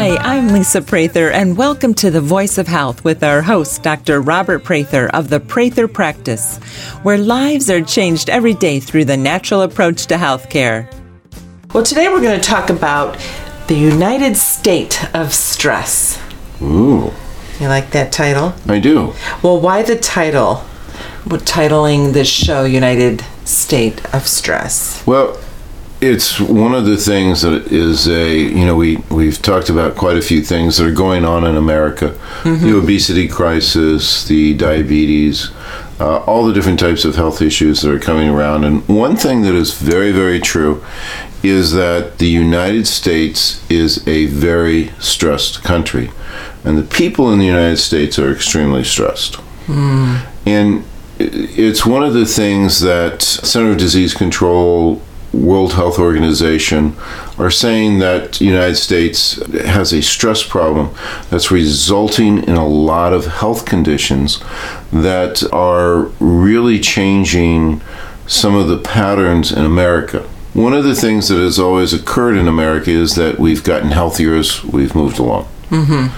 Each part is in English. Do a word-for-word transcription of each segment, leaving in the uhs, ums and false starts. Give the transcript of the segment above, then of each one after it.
Hi, I'm Lisa Prather, and welcome to The Voice of Health with our host, Doctor Robert Prather of the Prather Practice, where lives are changed every day through the natural approach to healthcare. Well, today we're going to talk about the United State of Stress. Ooh. You like that title? I do. Well, why the title? We're titling this show United State of Stress. Well, it's one of the things that is a, you know, we, we've talked about quite a few things that are going on in America. Mm-hmm. The obesity crisis, the diabetes, uh, all the different types of health issues that are coming around. And one thing that is very, very true is that the United States is a very stressed country. And the people in the United States are extremely stressed. Mm. And it's one of the things that Center for Disease Control, World Health Organization are saying that the United States has a stress problem that's resulting in a lot of health conditions that are really changing some of the patterns in America. One of the things that has always occurred in America is that we've gotten healthier as we've moved along. Mm-hmm.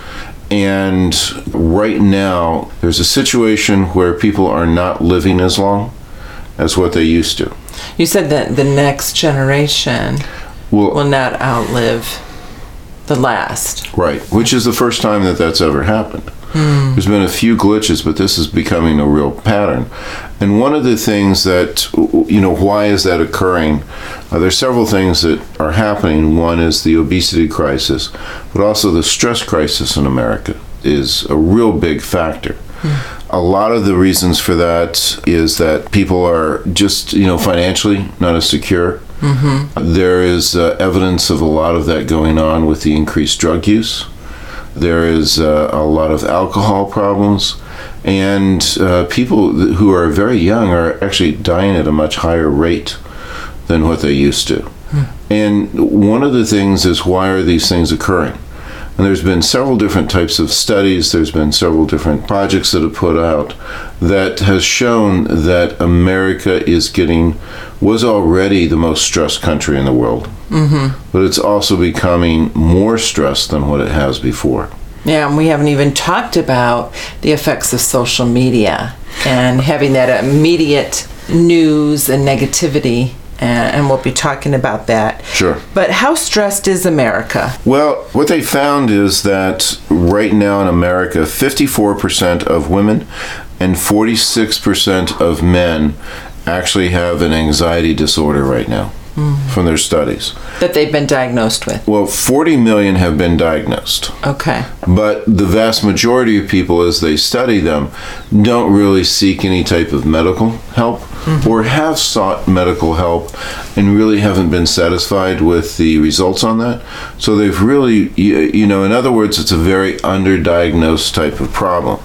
And right now, there's a situation where people are not living as long as what they used to. You said that the next generation will, will not outlive the last. Right, which is the first time that that's ever happened. Hmm. There's been a few glitches, but this is becoming a real pattern. And one of the things that, you know, why is that occurring? Uh, there's several things that are happening. One is the obesity crisis, but also the stress crisis in America is a real big factor. Hmm. A lot of the reasons for that is that people are just, you know, financially not as secure. Mm-hmm. There is uh, evidence of a lot of that going on with the increased drug use. There is uh, a lot of alcohol problems. And uh, people who are very young are actually dying at a much higher rate than what they used to. Hmm. And one of the things is, why are these things occurring? And there's been several different types of studies, there's been several different projects that have put out that has shown that America is getting, was already the most stressed country in the world. Mm-hmm. But it's also becoming more stressed than what it has before. Yeah, and we haven't even talked about the effects of social media and having that immediate news and negativity. And we'll be talking about that. Sure. But how stressed is America? Well, what they found is that right now in America, fifty-four percent of women and forty-six percent of men actually have an anxiety disorder right now. Mm-hmm. From their studies. That they've been diagnosed with? Well, forty million have been diagnosed. Okay. But the vast majority of people, as they study them, don't really seek any type of medical help, mm-hmm. or have sought medical help and really haven't been satisfied with the results on that. So they've really, you know, in other words, it's a very underdiagnosed type of problem.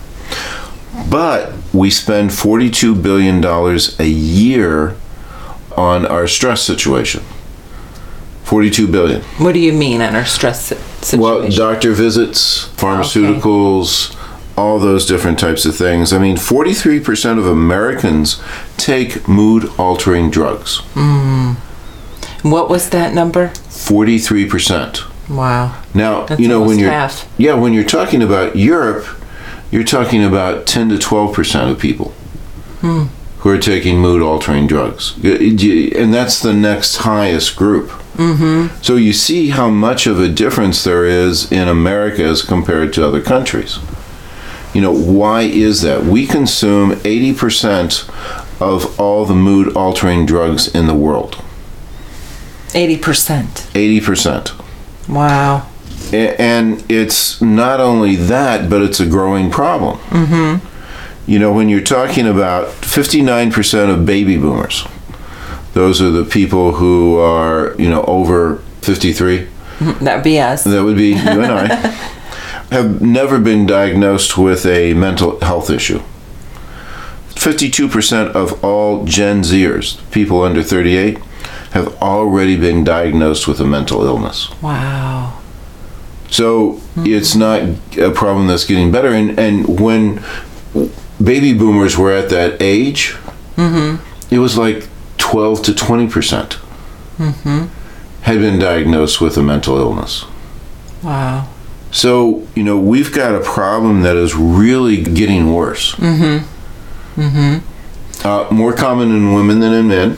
But we spend forty-two billion dollars a year on our stress situation. forty-two billion dollars. What do you mean on our stress situation? Well, doctor visits, pharmaceuticals, okay. all those different types of things. I mean, forty-three percent of Americans take mood-altering drugs. Mm. What was that number? forty-three percent. Wow. Now, That's you know, when you're half. Yeah, when you're talking about Europe, you're talking about ten to twelve percent of people. Hmm. Who are taking mood-altering drugs. And that's the next highest group. Mm-hmm. So you see how much of a difference there is in America as compared to other countries. You know, why is that? We consume eighty percent of all the mood-altering drugs in the world. eighty percent? eighty percent. Wow. And it's not only that, but it's a growing problem. Mm-hmm. You know, when you're talking about fifty-nine percent of baby boomers, those are the people who are, you know, over fifty-three. That would be us. That would be you and I. Have never been diagnosed with a mental health issue. fifty-two percent of all Gen Zers, people under thirty-eight, have already been diagnosed with a mental illness. Wow. So mm-hmm. it's not a problem that's getting better. And, and when baby boomers were at that age, mm-hmm. it was like twelve to twenty percent mm-hmm. had been diagnosed with a mental illness. Wow. So, you know, we've got a problem that is really getting worse. Mm-hmm. Mm-hmm. Uh, more common in women than in men.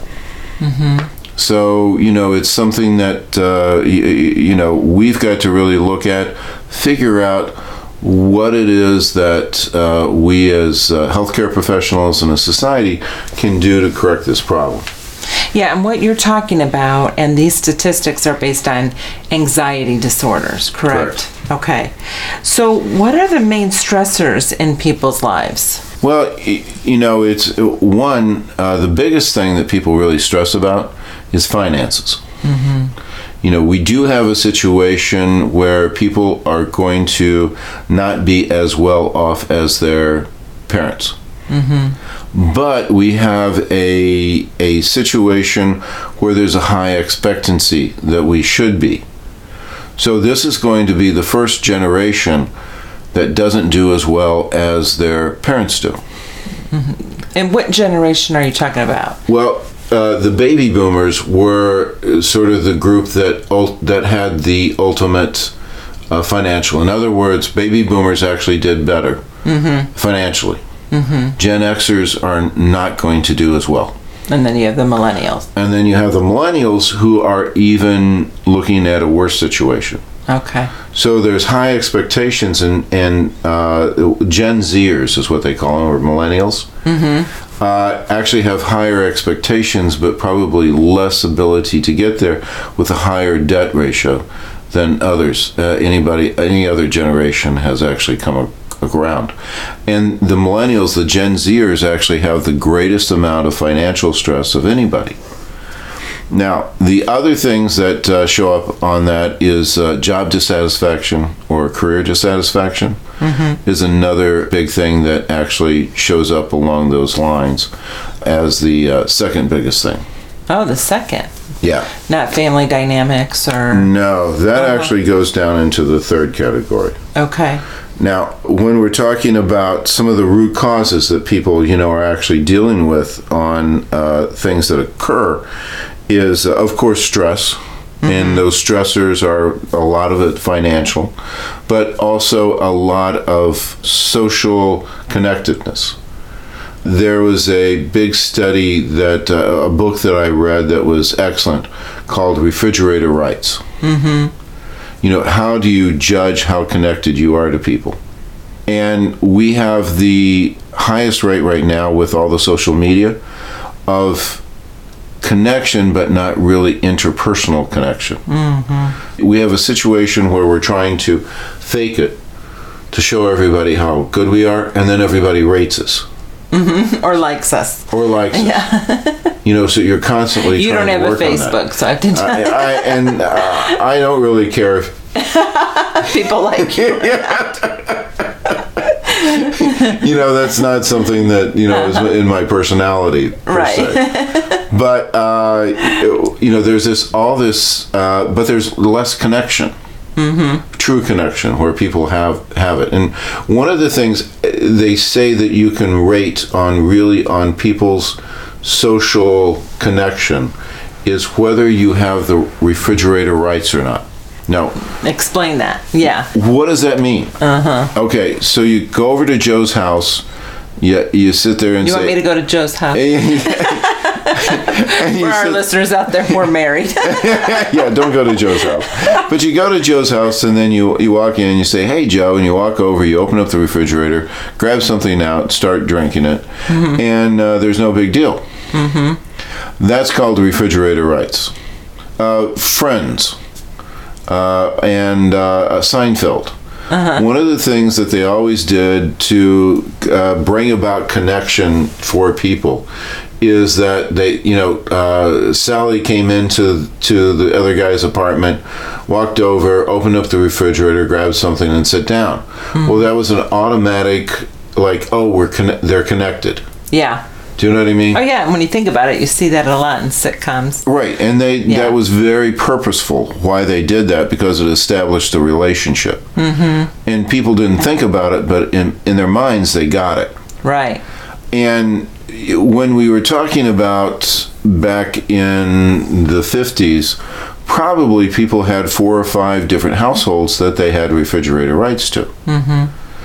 Mm-hmm. So, you know, it's something that, uh, y- you know, we've got to really look at, figure out what it is that uh, we as uh, healthcare professionals and a society can do to correct this problem. Yeah, and what you're talking about, and these statistics are based on anxiety disorders, correct? Correct. Okay. So what are the main stressors in people's lives? Well, y- you know, it's one, uh, the biggest thing that people really stress about is finances. Mm-hmm. You know, we do have a situation where people are going to not be as well off as their parents. Mm-hmm. But we have a a situation where there's a high expectancy that we should be. So this is going to be the first generation that doesn't do as well as their parents do. Mm-hmm. And what generation are you talking about? Well, uh, the baby boomers were sort of the group that ul- that had the ultimate uh, financial. In other words, baby boomers actually did better mm-hmm. financially. Mm-hmm. Gen Xers are not going to do as well. And then you have the millennials. And then you have the millennials who are even looking at a worse situation. Okay. So there's high expectations, and, and uh, Gen Zers is what they call them, or millennials, mm-hmm. uh, actually have higher expectations, but probably less ability to get there with a higher debt ratio than others. Uh, anybody, any other generation has actually come up around. And the millennials, the Gen Zers, actually have the greatest amount of financial stress of anybody. Now, the other things that uh, show up on that is uh, job dissatisfaction or career dissatisfaction mm-hmm. is another big thing that actually shows up along those lines as the uh, second biggest thing. Oh, the second. Yeah. Not family dynamics or... No, that Oh. actually goes down into the third category. Okay. Now, when we're talking about some of the root causes that people, you know, are actually dealing with on uh, things that occur, is uh, of course stress, mm-hmm. and those stressors are a lot of it financial, but also a lot of social connectedness. There was a big study that uh, a book that I read that was excellent called Refrigerator Rights. Mm-hmm. You know, how do you judge how connected you are to people? And we have the highest rate right now with all the social media of connection, but not really interpersonal connection. Mm-hmm. We have a situation where we're trying to fake it to show everybody how good we are, and then everybody rates us. Mm-hmm. Or likes us. Or likes us. Yeah. You know, so you're constantly you trying to work on that. You don't have a Facebook, so I have to I, I, and uh, I don't really care if people like you. You know, that's not something that, you know, is in my personality, per right. se. But, uh, you know, there's this, all this, uh, but there's less connection. Mm-hmm. True connection where people have have it. And one of the things they say that you can rate on really on people's social connection is whether you have the refrigerator rights or not. Now, explain that. Yeah. What does that mean? Uh-huh. Okay, so you go over to Joe's house, you, you sit there and you say... You want me to go to Joe's house? For our sit, listeners out there, we're married. Yeah, don't go to Joe's house. But you go to Joe's house, and then you you walk in and you say, "Hey, Joe," and you walk over, you open up the refrigerator, grab something out, start drinking it, mm-hmm. and uh, there's no big deal. Mm-hmm. That's called refrigerator rights. Uh, Friends uh, and uh, Seinfeld. Uh-huh. One of the things that they always did to uh, bring about connection for people is that they, you know, uh, Sally came into to the other guy's apartment, walked over, opened up the refrigerator, grabbed something, and sat down. Mm-hmm. Well, that was an automatic, like, oh, we're conne- they're connected. Yeah. Do you know what I mean? Oh, yeah. When you think about it, you see that a lot in sitcoms. Right. And they yeah. that was very purposeful why they did that, because it established a relationship. Mm-hmm. And people didn't think about it, but in, in their minds, they got it. Right. And when we were talking about back in the fifties, probably people had four or five different households that they had refrigerator rights to. Mm-hmm.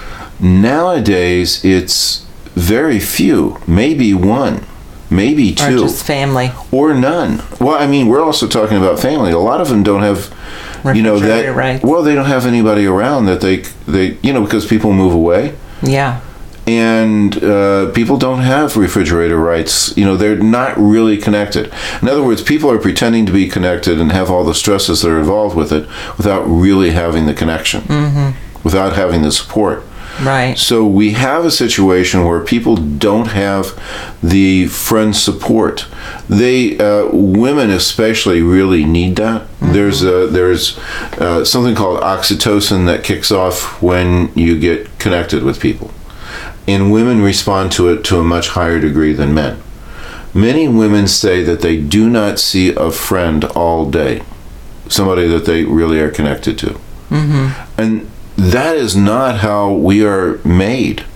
Nowadays, it's very few, maybe one, maybe two. Or just family. Or none. Well, I mean, we're also talking about family. A lot of them don't have, you know, that. Rights. Well, they don't have anybody around that they, they, you know, because people move away. Yeah. And uh, people don't have refrigerator rights. You know, they're not really connected. In other words, people are pretending to be connected and have all the stresses that are involved with it without really having the connection, mm-hmm. without having the support. Right. So we have a situation where people don't have the friend support. They, uh, women especially, really need that. Mm-hmm. There's a, there's uh, something called oxytocin that kicks off when you get connected with people. And women respond to it to a much higher degree than men. Many women say that they do not see a friend all day, somebody that they really are connected to. Mm-hmm. And that is not how we are made.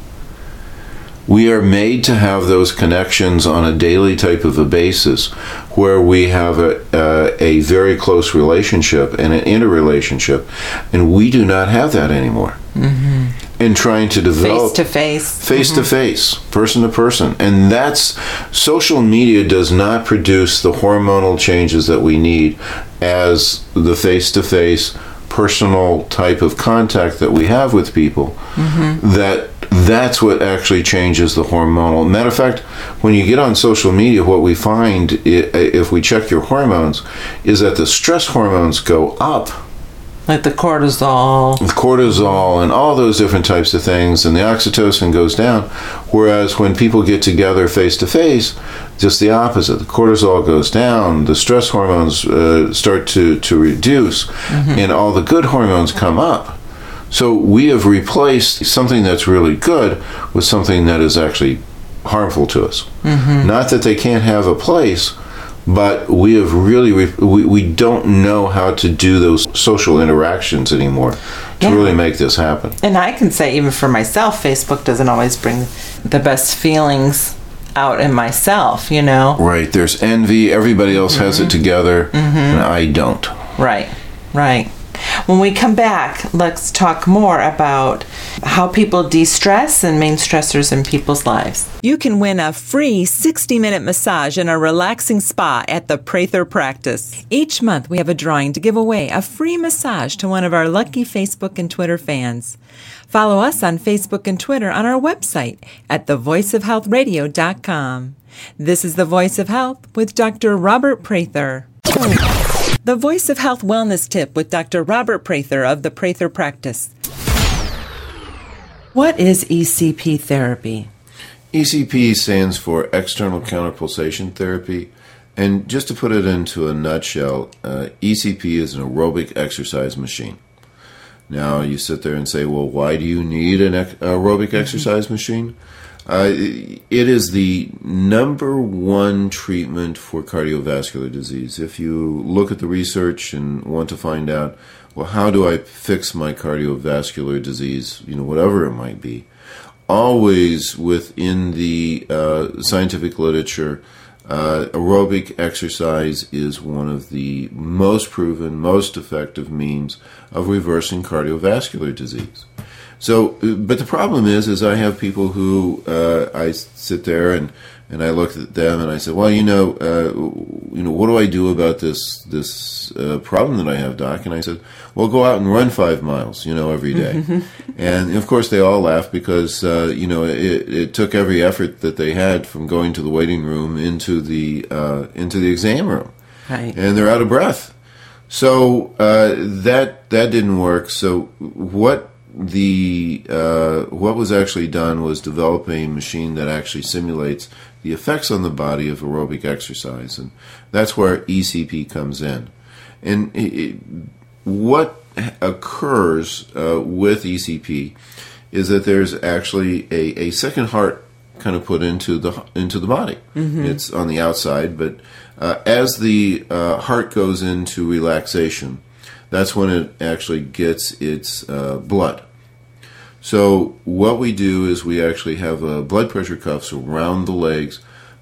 We are made to have those connections on a daily type of a basis where we have a, uh, a very close relationship and an interrelationship, and we do not have that anymore. Mm-hmm. And trying to develop face to face, face to face, person to person, and that's social media does not produce the hormonal changes that we need as the face to face, personal type of contact that we have with people. Mm-hmm. That that's what actually changes the hormonal. Matter of fact, when you get on social media, what we find if we check your hormones is that the stress hormones go up. Like the cortisol. With cortisol and all those different types of things, and the oxytocin goes down. Whereas when people get together face to face, just the opposite. The cortisol goes down, the stress hormones uh, start to, to reduce, mm-hmm. and all the good hormones come up. So we have replaced something that's really good with something that is actually harmful to us. Mm-hmm. Not that they can't have a place, but we have really, we, we don't know how to do those social interactions anymore to yeah. really make this happen. And I can say, even for myself, Facebook doesn't always bring the best feelings out in myself, you know? Right. There's envy. Everybody else mm-hmm. has it together, mm-hmm. and I don't. Right. Right. When we come back, let's talk more about how people de-stress and main stressors in people's lives. You can win a free sixty-minute massage in a relaxing spa at the Prather Practice. Each month, we have a drawing to give away a free massage to one of our lucky Facebook and Twitter fans. Follow us on Facebook and Twitter on our website at the voice of health radio dot com. This is The Voice of Health with Doctor Robert Prather. The Voice of Health Wellness Tip with Doctor Robert Prather of the Prather Practice. What is E C P therapy? E C P stands for External Counterpulsation Therapy. And just to put it into a nutshell, uh, E C P is an aerobic exercise machine. Now, you sit there and say, well, why do you need an aerobic mm-hmm. exercise machine? Uh, it is the number one treatment for cardiovascular disease. If you look at the research and want to find out, well, how do I fix my cardiovascular disease, you know, whatever it might be, always within the uh, scientific literature, uh, aerobic exercise is one of the most proven, most effective means of reversing cardiovascular disease. So, but the problem is, is I have people who uh, I sit there and, and I look at them and I say, well, you know, uh, you know, what do I do about this this uh, problem that I have, Doc? And I said, well, go out and run five miles, you know, every day. And of course, they all laugh because uh, you know it, it took every effort that they had from going to the waiting room into the uh, into the exam room, right. And they're out of breath. So uh, that that didn't work. So what? The uh, what was actually done was develop a machine that actually simulates the effects on the body of aerobic exercise, and that's where E C P comes in. And it, it, what occurs uh, with E C P is that there's actually a, a second heart kind of put into the into the body. Mm-hmm. It's on the outside, but uh, as the uh, heart goes into relaxation, that's when it actually gets its uh, blood. So what we do is we actually have uh, blood pressure cuffs around the legs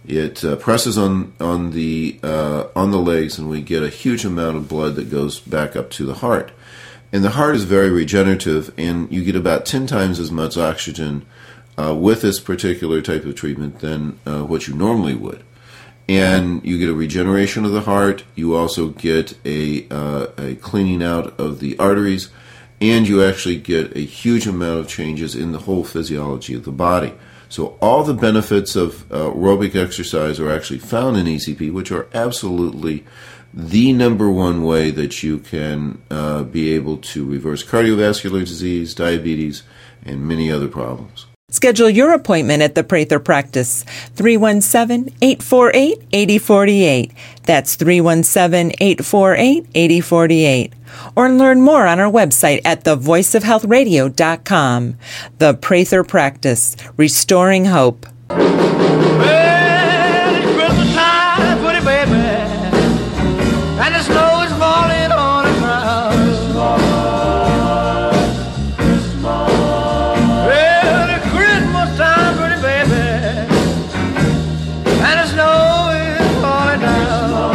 It uh, presses on on the uh, on the legs, and we get a huge amount of blood that goes back up to the heart. And the heart is very regenerative, and you get about ten times as much oxygen uh, with this particular type of treatment than uh, what you normally would. And you get a regeneration of the heart. You also get a uh, a cleaning out of the arteries, and you actually get a huge amount of changes in the whole physiology of the body. So all the benefits of uh, aerobic exercise are actually found in E C P, which are absolutely the number one way that you can uh, be able to reverse cardiovascular disease, diabetes, and many other problems. Schedule your appointment at the Prather Practice, three one seven, eight four eight, eight zero four eight. That's three one seven, eight four eight, eight zero four eight. Or learn more on our website at the voice of health radio dot com. The Prather Practice, restoring hope. Well, it's Christmas time, pretty baby, and the snow is falling on the ground. Well, it's Christmas time, pretty baby, and the snow is falling down.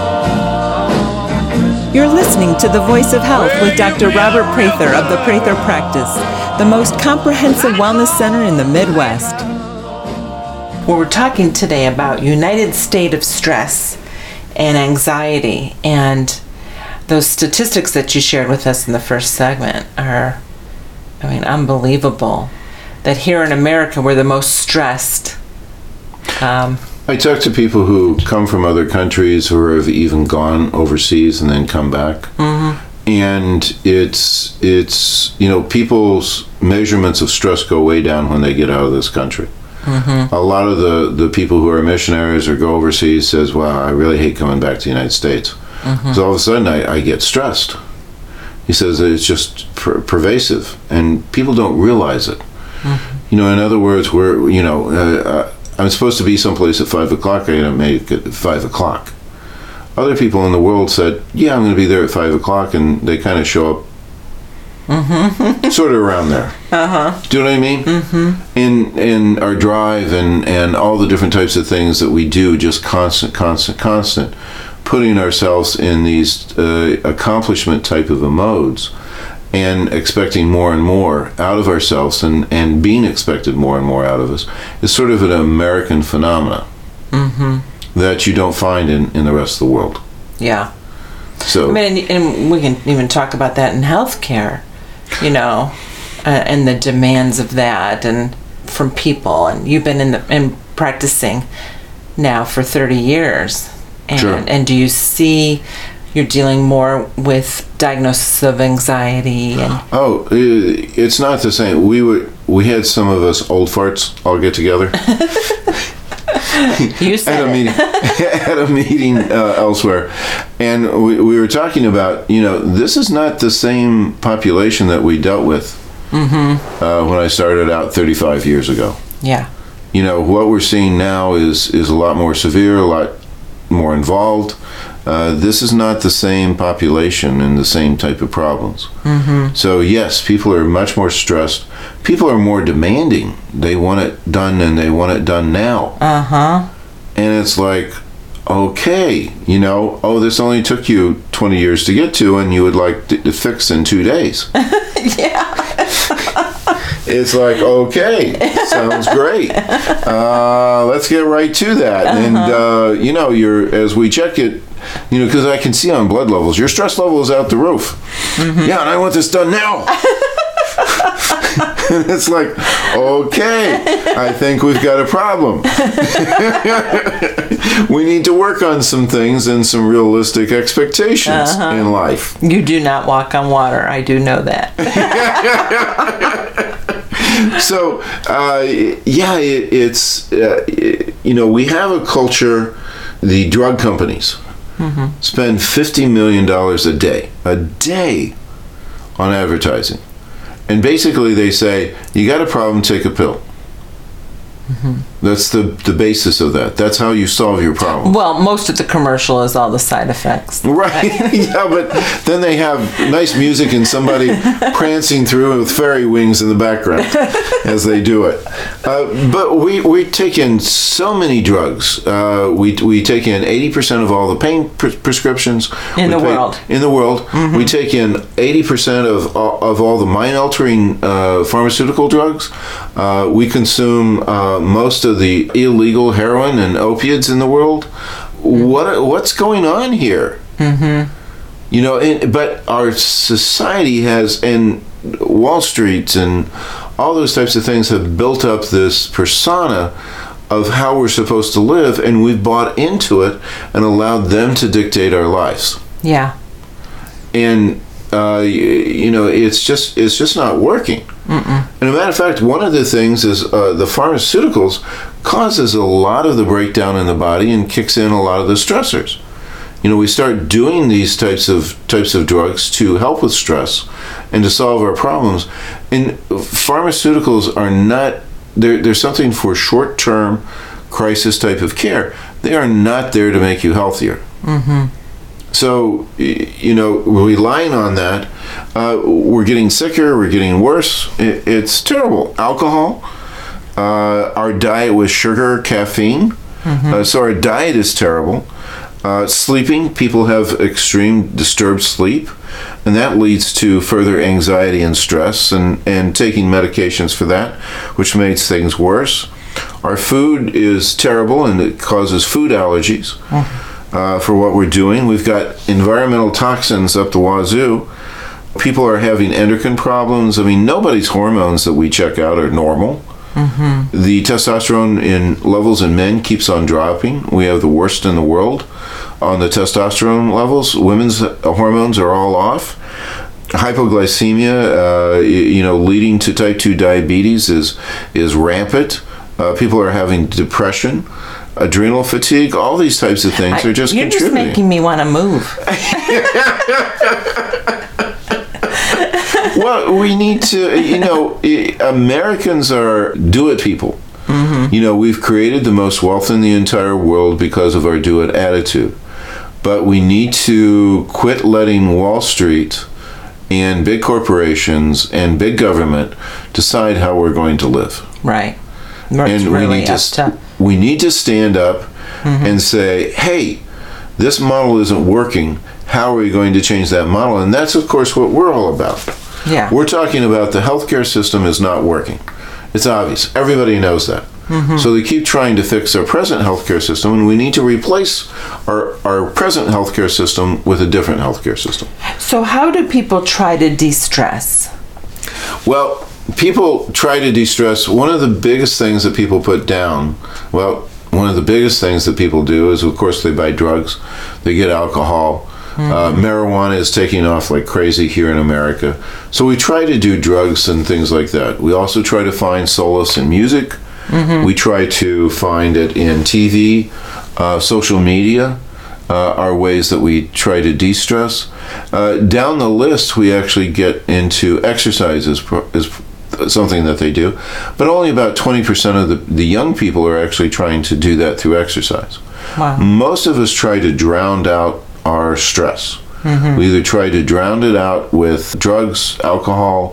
You're listening to The Voice of Health with Doctor Robert Prather of the Prather Practice, the most comprehensive wellness center in the Midwest. Well, we're talking today about united state of stress and anxiety, and those statistics that you shared with us in the first segment are, I mean, unbelievable. That here in America, we're the most stressed. Um, I talk to people who come from other countries or have even gone overseas and then come back. Mm-hmm. And it's, it's, you know, people's measurements of stress go way down when they get out of this country. Mm-hmm. A lot of the, the people who are missionaries or go overseas says, wow, I really hate coming back to the United States. Mm-hmm. So all of a sudden I, I get stressed. He says it's just per- pervasive, and people don't realize it. Mm-hmm. You know, in other words, we're, you know, uh, I'm supposed to be someplace at five o'clock, I gotta make it at five o'clock. Other people in the world said, yeah, I'm going to be there at five o'clock, and they kind of show up mm-hmm. sort of around there. Uh-huh. Do you know what I mean? Mm-hmm. In in our drive and, and all the different types of things that we do, just constant, constant, constant, putting ourselves in these uh, accomplishment type of a modes and expecting more and more out of ourselves and, and being expected more and more out of us is sort of an American phenomenon. Mm-hmm. That you don't find in, in the rest of the world. Yeah. So, I mean, and, and we can even talk about that in healthcare, you know, uh, and the demands of that, and from people. And you've been in the in practicing now for thirty years, and sure. and do you see you're dealing more with diagnosis of anxiety? And oh, it's not the same. We were we had some of us old farts all get together. You said at a meeting, at a meeting uh, elsewhere, and we, we were talking about, you know, this is not the same population that we dealt with mm-hmm. uh, when I started out thirty-five years ago. Yeah. You know, what we're seeing now is is a lot more severe, a lot more involved. Uh, this is not the same population and the same type of problems. Mm-hmm. So yes, people are much more stressed. People are more demanding. They want it done, and they want it done now. Uh-huh. And it's like, okay, you know, oh, this only took you twenty years to get to, and you would like to, to fix in two days. Yeah. It's like, okay, sounds great. Uh, let's get right to that. Uh-huh. And, uh, you know, you're as we check it, you know, because I can see on blood levels, your stress level is out the roof. Mm-hmm. Yeah, and I want this done now. And it's like, okay, I think we've got a problem. We need to work on some things and some realistic expectations uh-huh. in life. You do not walk on water. I do know that. So, uh, yeah, it, it's, uh, it, you know, we have a culture, the drug companies mm-hmm. spend fifty million dollars a day, a day on advertising. And basically they say, you got a problem, take a pill. Mm-hmm. That's the, the basis of that. That's how you solve your problem. Well, most of the commercial is all the side effects. Right. Yeah, but then they have nice music and somebody prancing through with fairy wings in the background as they do it. Uh, but we, we take in so many drugs. Uh, we, we take in eighty percent of all the pain pre- prescriptions. In we the pay, world. In the world. Mm-hmm. We take in eighty percent of, of all the mind-altering uh, pharmaceutical drugs. Uh, we consume uh, most of the illegal heroin and opiates in the world. What what's going on here? Mm-hmm. You know, and, but our society has, and Wall Street and all those types of things have built up this persona of how we're supposed to live, and we've bought into it and allowed them to dictate our lives. Yeah. And uh, you, you know, it's just it's just not working. Mm-mm. And a matter of fact, one of the things is uh, the pharmaceuticals causes a lot of the breakdown in the body and kicks in a lot of the stressors. You know, we start doing these types of types of drugs to help with stress and to solve our problems. And pharmaceuticals are not, they're, they're something for short-term crisis type of care. They are not there to make you healthier. Mm-hmm. So, you know, relying on that, uh, we're getting sicker, we're getting worse. It, it's terrible. Alcohol, uh, our diet with sugar, caffeine. Mm-hmm. Uh, so our diet is terrible. Uh, sleeping, people have extreme disturbed sleep, and that leads to further anxiety and stress, and, and taking medications for that, which makes things worse. Our food is terrible, and it causes food allergies. Mm-hmm. Uh, for what we're doing. We've got environmental toxins up the wazoo. People are having endocrine problems. I mean, nobody's hormones that we check out are normal. Mm-hmm. The testosterone in levels in men keeps on dropping. We have the worst in the world on the testosterone levels. Women's hormones are all off. Hypoglycemia, uh, you know, leading to type two diabetes is is rampant. Uh, people are having depression, adrenal fatigue, all these types of things I, are just you're contributing. You're just making me want to move. Well, we need to, you know, Americans are do-it people. Mm-hmm. You know, we've created the most wealth in the entire world because of our do-it attitude. But we need to quit letting Wall Street and big corporations and big government decide how we're going to live. Right. And really we need to, to we need to stand up mm-hmm. and say, hey, this model isn't working. How are we going to change that model? And that's, of course, what we're all about. Yeah. We're talking about the healthcare system is not working. It's obvious. Everybody knows that. Mm-hmm. So they keep trying to fix our present healthcare system, and we need to replace our, our present healthcare system with a different healthcare system. So how do people try to de-stress? Well, people try to de-stress. One of the biggest things that people put down, well, one of the biggest things that people do is, of course, they buy drugs, they get alcohol. Mm-hmm. Uh, marijuana is taking off like crazy here in America. So we try to do drugs and things like that. We also try to find solace in music. Mm-hmm. We try to find it in T V, uh, social media. Uh, are ways that we try to de-stress. Uh, down the list, we actually get into exercise is, is something that they do, but only about twenty percent of the, the young people are actually trying to do that through exercise. Wow. Most of us try to drown out our stress. Mm-hmm. We either try to drown it out with drugs, alcohol,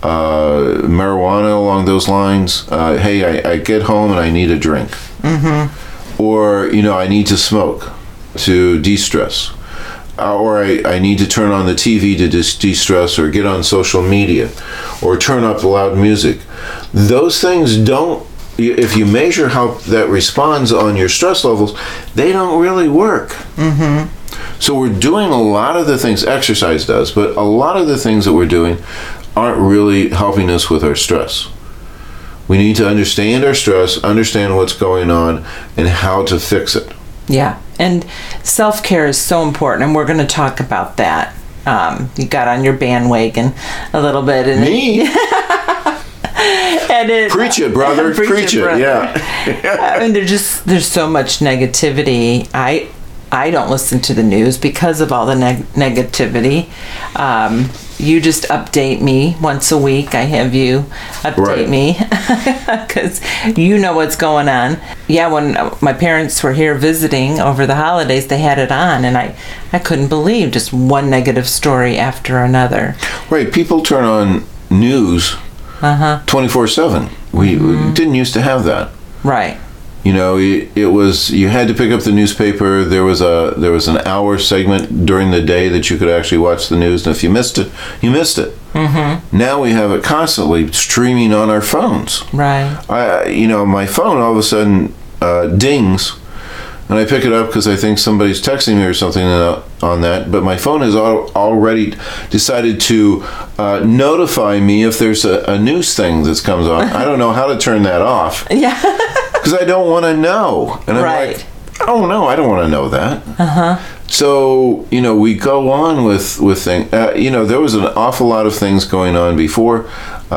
uh, marijuana along those lines. Uh, hey, I, I get home and I need a drink. Mm-hmm. Or, you know, I need to smoke to de-stress. Uh, or I, I need to turn on the T V to dis- de-stress, or get on social media, or turn up loud music. Those things don't, if you measure how that responds on your stress levels, they don't really work. Mm-hmm. So we're doing a lot of the things exercise does, but a lot of the things that we're doing aren't really helping us with our stress. We need to understand our stress, understand what's going on, and how to fix it. Yeah, and self-care is so important, and we're going to talk about that. Um, you got on your bandwagon a little bit. And Me? It, and it, Preach it, brother. Preach, Preach it, brother. Yeah. I mean, there's just, there's so much negativity. I I don't listen to the news because of all the neg- negativity. Um, you just update me once a week. I have you update right. me because you know what's going on. Yeah, when my parents were here visiting over the holidays, they had it on, and I, I couldn't believe just one negative story after another. Right. People turn on news uh-huh. twenty-four seven. We, mm-hmm. we didn't used to have that. Right. You know, it, it was, you had to pick up the newspaper. There was a there was an hour segment during the day that you could actually watch the news, and if you missed it, you missed it. Mm-hmm. Now we have it constantly streaming on our phones. Right. I, you know, my phone all of a sudden uh, dings, and I pick it up because I think somebody's texting me or something on that, but my phone has al- already decided to uh, notify me if there's a, a news thing that comes on. I don't know how to turn that off. Yeah. Because I don't want to know. And I'm right. like, oh, no, I don't want to know that. Uh-huh. So, you know, we go on with, with things. Uh, you know, there was an awful lot of things going on before.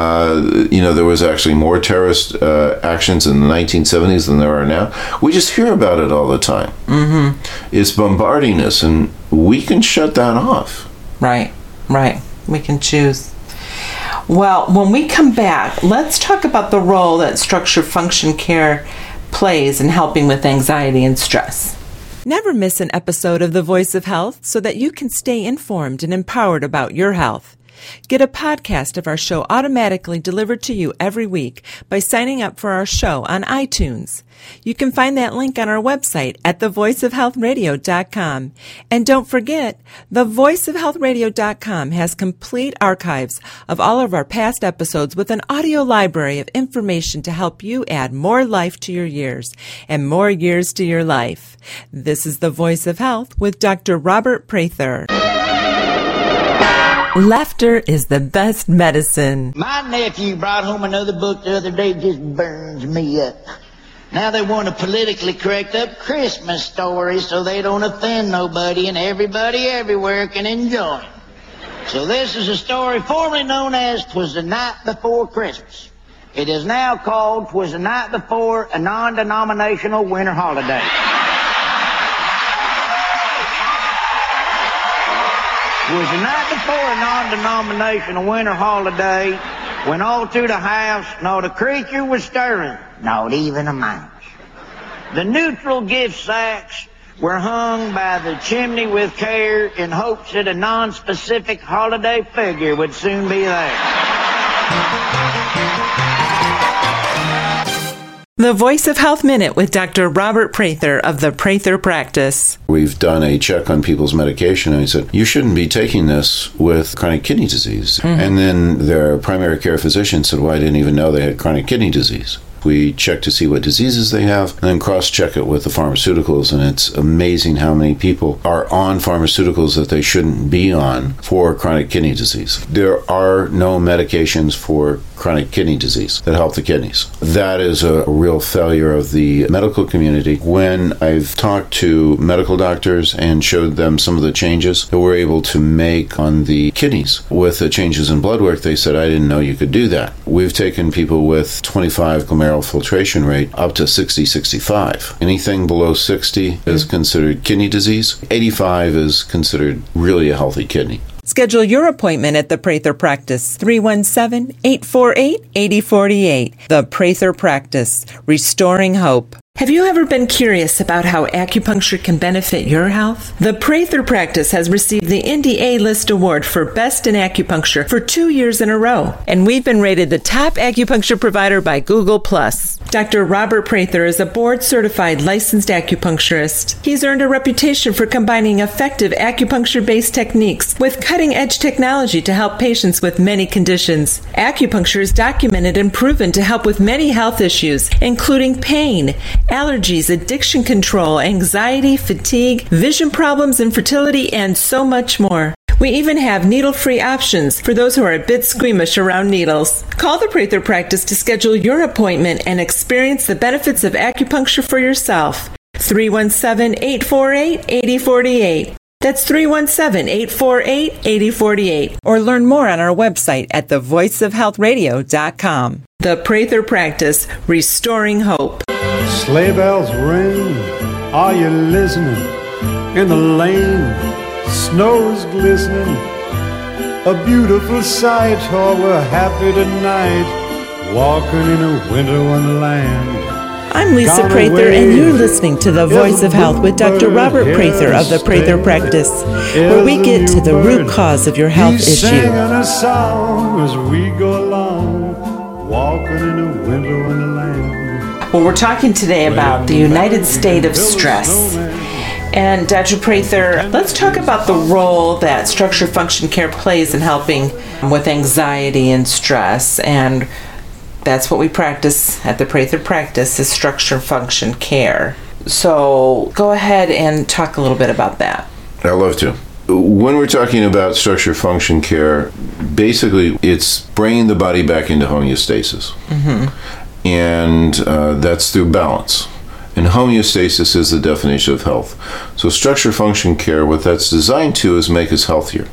Uh, you know, there was actually more terrorist uh, actions in the nineteen seventies than there are now. We just hear about it all the time. Mm-hmm. It's bombarding us, and we can shut that off. Right, right. We can choose. Well, when we come back, let's talk about the role that structure function care plays in helping with anxiety and stress. Never miss an episode of The Voice of Health so that you can stay informed and empowered about your health. Get a podcast of our show automatically delivered to you every week by signing up for our show on iTunes. You can find that link on our website at the voice of health radio dot com. And don't forget, the voice of health radio dot com has complete archives of all of our past episodes with an audio library of information to help you add more life to your years and more years to your life. This is The Voice of Health with Doctor Robert Prather. Laughter is the best medicine. My nephew brought home another book the other day, just burns me up. Now they want to politically correct up Christmas stories so they don't offend nobody and everybody everywhere can enjoy them. So this is a story formerly known as 'Twas the Night Before Christmas. It is now called 'Twas the Night Before a Non-Denominational Winter Holiday. It was the night before a non-denominational winter holiday when all through the house not a creature was stirring, not even a mouse. The neutral gift sacks were hung by the chimney with care in hopes that a non-specific holiday figure would soon be there. The Voice of Health Minute with Doctor Robert Prather of the Prather Practice. We've done a check on people's medication, and he said, you shouldn't be taking this with chronic kidney disease. Mm-hmm. And then their primary care physician said, well, I didn't even know they had chronic kidney disease. We check to see what diseases they have, and then cross-check it with the pharmaceuticals, and it's amazing how many people are on pharmaceuticals that they shouldn't be on for chronic kidney disease. There are no medications for chronic kidney disease that help the kidneys. That is a real failure of the medical community. When I've talked to medical doctors and showed them some of the changes that we're able to make on the kidneys with the changes in blood work, they said, I didn't know you could do that. We've taken people with twenty-five glomerular filtration rate up to sixty, sixty-five. Anything below sixty is considered kidney disease. eighty-five is considered really a healthy kidney. Schedule your appointment at the Prather Practice, three one seven, eight four eight, eight zero four eight. The Prather Practice, restoring hope. Have you ever been curious about how acupuncture can benefit your health? The Prather Practice has received the Indy A-List Award for Best in Acupuncture for two years in a row, and we've been rated the top acupuncture provider by Google Plus. Doctor Robert Prather is a board-certified licensed acupuncturist. He's earned a reputation for combining effective acupuncture-based techniques with cutting-edge technology to help patients with many conditions. Acupuncture is documented and proven to help with many health issues, including pain, allergies, addiction control, anxiety, fatigue, vision problems, infertility, and so much more. We even have needle-free options for those who are a bit squeamish around needles. Call the Prather Practice to schedule your appointment and experience the benefits of acupuncture for yourself. three one seven, eight four eight, eight zero four eight. That's three one seven, eight four eight, eight zero four eight. Or learn more on our website at the voice of health radio dot com. The Prather Practice, restoring hope. Sleigh bells ring, are you listening? in the lane, snow's glistening, a beautiful sight. Oh, we're happy tonight, walking in a winter wonderland. I'm Lisa Gone Prather, away and you're listening to The Voice of Health with Doctor Robert Prather of the Prather Practice, where we get to the root cause of your health He's issue. singing a song as we go along, walking in a winter wonderland. Well, we're talking today about the United State of Stress. And Doctor Prather, let's talk about the role that structure function care plays in helping with anxiety and stress. And that's what we practice at the Prather Practice, is structure function care. So go ahead and talk a little bit about that. I'd love to. When we're talking about structure function care, basically it's bringing the body back into homeostasis. Mm-hmm. And uh, that's through balance. And homeostasis is the definition of health. So structure function care, what that's designed to is make us healthier,